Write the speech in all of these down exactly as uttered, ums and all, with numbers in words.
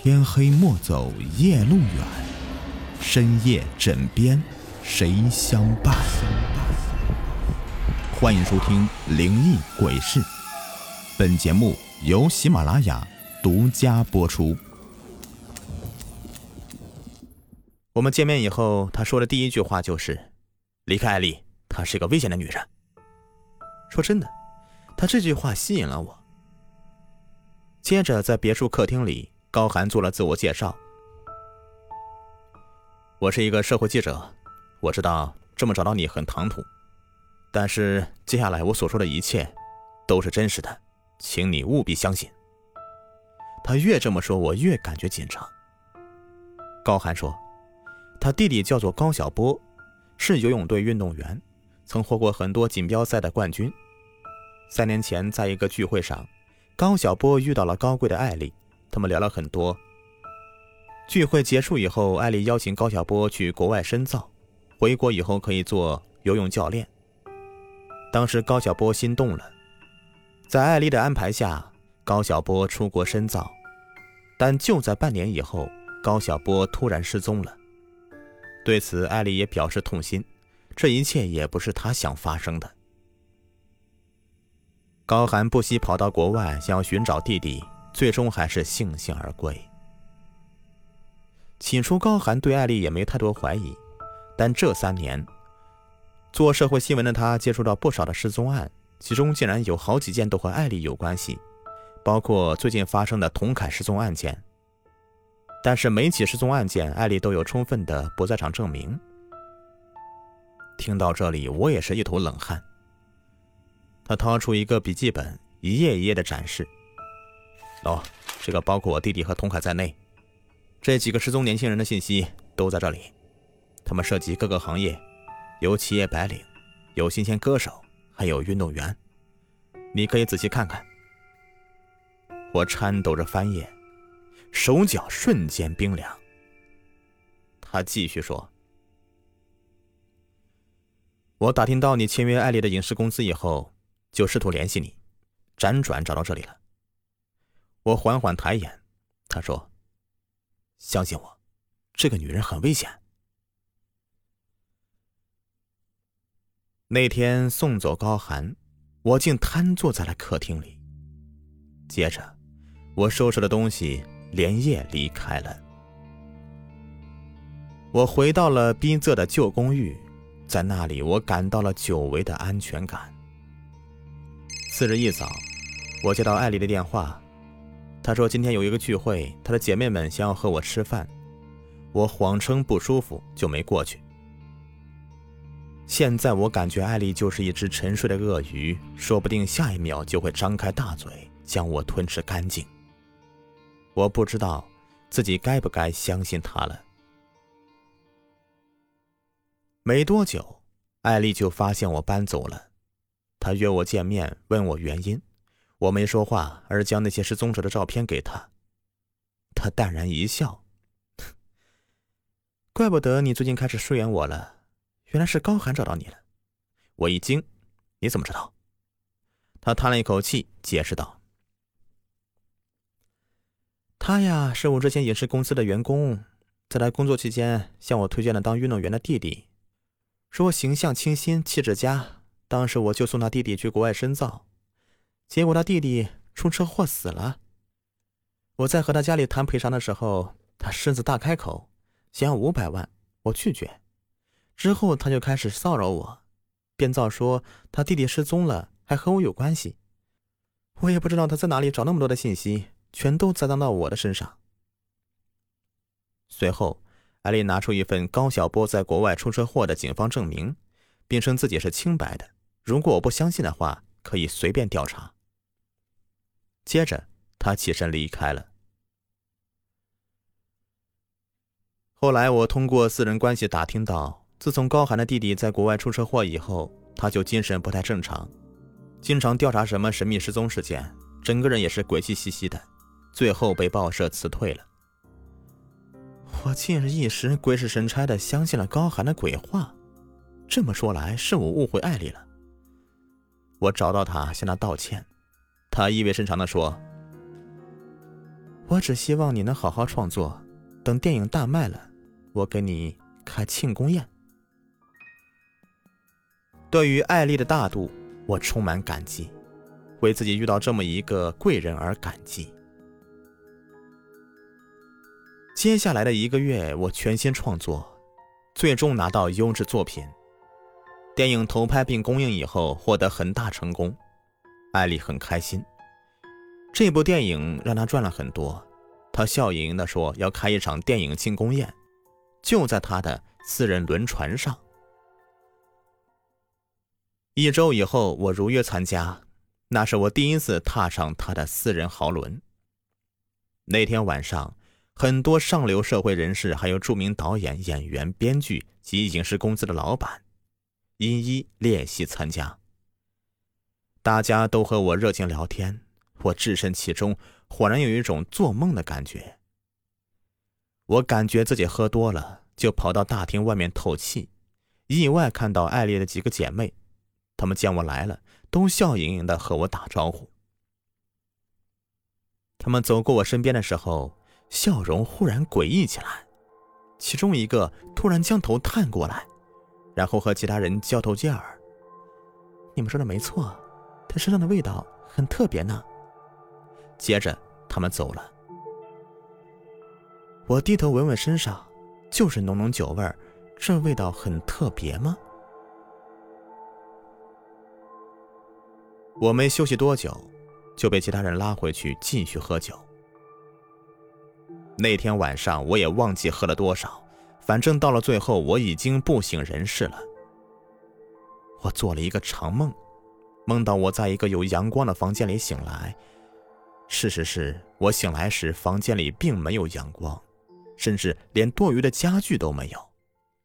天黑莫走夜路远，深夜枕边谁相伴？欢迎收听灵异鬼事，本节目由喜马拉雅独家播出。我们见面以后，他说的第一句话就是离开艾丽，她是个危险的女人。说真的，他这句话吸引了我。接着在别墅客厅里，高寒做了自我介绍。我是一个社会记者，我知道这么找到你很唐突，但是接下来我所说的一切都是真实的，请你务必相信。他越这么说，我越感觉紧张。高寒说，他弟弟叫做高晓波，是游泳队运动员，曾获过很多锦标赛的冠军。三年前在一个聚会上，高晓波遇到了高贵的艾丽，他们聊了很多。聚会结束以后，艾丽邀请高晓波去国外深造，回国以后可以做游泳教练。当时高晓波心动了，在艾丽的安排下，高晓波出国深造，但就在半年以后，高晓波突然失踪了。对此艾丽也表示痛心，这一切也不是她想发生的。高寒不惜跑到国外想要寻找弟弟，最终还是悻悻而归。起初高寒对艾丽也没太多怀疑，但这三年做社会新闻的他接触到不少的失踪案，其中竟然有好几件都和艾丽有关系，包括最近发生的童凯失踪案件。但是每起失踪案件，艾丽都有充分的不在场证明。听到这里，我也是一头冷汗。他掏出一个笔记本，一页一页的展示。哦，这个包括我弟弟和童凯在内，这几个失踪年轻人的信息都在这里。他们涉及各个行业，有企业白领，有新鲜歌手，还有运动员。你可以仔细看看。我颤抖着翻页，手脚瞬间冰凉。他继续说，我打听到你签约艾丽的影视公司以后，就试图联系你，辗转找到这里了。我缓缓抬眼，他说，相信我，这个女人很危险。那天送走高寒，我竟瘫坐在了客厅里。接着我收拾了东西，连夜离开了。我回到了逼仄的旧公寓，在那里我感到了久违的安全感。次日一早，我接到艾丽的电话，她说今天有一个聚会，她的姐妹们想要和我吃饭，我谎称不舒服就没过去。现在我感觉艾丽就是一只沉睡的鳄鱼，说不定下一秒就会张开大嘴将我吞吃干净。我不知道自己该不该相信她了。没多久，艾丽就发现我搬走了。她约我见面，问我原因，我没说话，而将那些失踪者的照片给她。她淡然一笑，怪不得你最近开始疏远我了，原来是高寒找到你了。我一惊，你怎么知道？她叹了一口气，解释道，他呀是我之前影视公司的员工，在他工作期间向我推荐了当运动员的弟弟，说我形象清新，气质佳，当时我就送他弟弟去国外深造，结果他弟弟出车祸死了。我在和他家里谈赔偿的时候，他狮子大开口，想要五百万，我拒绝。之后他就开始骚扰我，编造说他弟弟失踪了，还和我有关系。我也不知道他在哪里找那么多的信息，全都栽赃到我的身上。随后艾丽拿出一份高晓波在国外出车祸的警方证明，并称自己是清白的，如果我不相信的话，可以随便调查。接着他起身离开了。后来我通过私人关系打听到，自从高寒的弟弟在国外出车祸以后，他就精神不太正常，经常调查什么神秘失踪事件，整个人也是鬼气兮兮的，最后被报社辞退了。我近日一时鬼使神差的相信了高寒的鬼话，这么说来是我误会艾丽了。我找到他向他道歉，他意味深长地说， 我只希望你能好好创作，等电影大卖了，我给你开庆功宴。对于艾丽的大度，我充满感激，为自己遇到这么一个贵人而感激。接下来的一个月，我全心创作，最终拿到优质作品。电影投拍并公映以后，获得很大成功，艾丽很开心。这部电影让她赚了很多，她笑盈盈地说要开一场电影庆功宴，就在她的私人轮船上。一周以后，我如约参加，那是我第一次踏上她的私人豪轮。那天晚上，很多上流社会人士，还有著名导演、演员、编剧及影视公司的老板，一一列席参加。大家都和我热情聊天，我置身其中，恍然有一种做梦的感觉。我感觉自己喝多了，就跑到大厅外面透气，意外看到艾丽的几个姐妹，她们见我来了，都笑盈盈地和我打招呼。她们走过我身边的时候，笑容忽然诡异起来，其中一个突然将头探过来，然后和其他人交头接耳：“你们说的没错，他身上的味道很特别呢。”接着他们走了。我低头闻闻身上，就是浓浓酒味，这味道很特别吗？我没休息多久，就被其他人拉回去继续喝酒。那天晚上我也忘记喝了多少，反正到了最后我已经不省人事了。我做了一个长梦，梦到我在一个有阳光的房间里醒来。事实是我醒来时房间里并没有阳光，甚至连多余的家具都没有。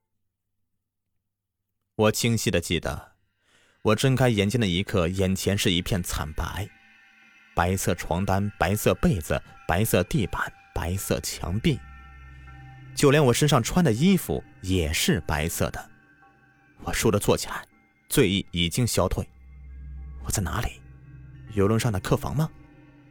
我清晰地记得，我睁开眼睛的一刻，眼前是一片惨白，白色床单、白色被子、白色地板、白色墙壁，就连我身上穿的衣服也是白色的。我倏地坐起来，醉意已经消退。我在哪里？游轮上的客房吗？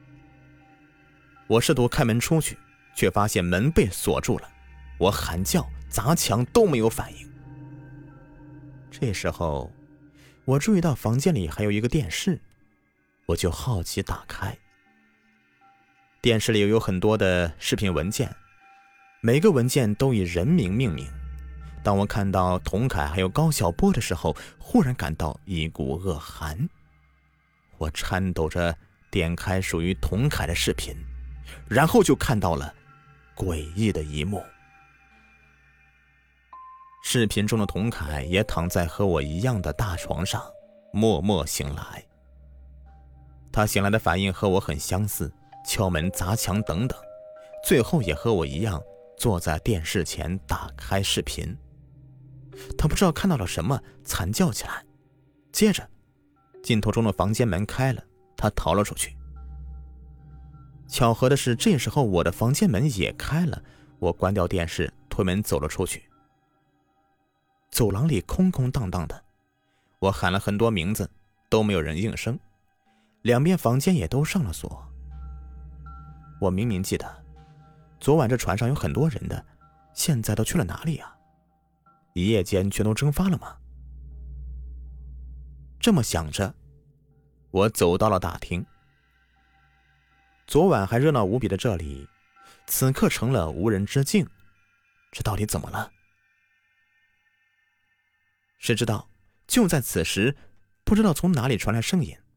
我试图开门出去，却发现门被锁住了。我喊叫、砸墙都没有反应。这时候，我注意到房间里还有一个电视，我就好奇打开。电视里有很多的视频文件，每个文件都以人名命名。当我看到童凯还有高晓波的时候，忽然感到一股恶寒。我颤抖着点开属于童凯的视频，然后就看到了诡异的一幕。视频中的童凯也躺在和我一样的大床上，默默醒来。他醒来的反应和我很相似，敲门、砸墙等等，最后也和我一样坐在电视前打开视频。他不知道看到了什么，惨叫起来。接着镜头中的房间门开了，他逃了出去。巧合的是，这时候我的房间门也开了，我关掉电视，推门走了出去。走廊里空空荡荡的，我喊了很多名字，都没有人应声，两边房间也都上了锁。我明明记得昨晚这船上有很多人的，现在都去了哪里啊？一夜间全都蒸发了吗？这么想着，我走到了大厅。昨晚还热闹无比的这里，此刻成了无人之境，这到底怎么了？谁知道就在此时，不知道从哪里传来声音：“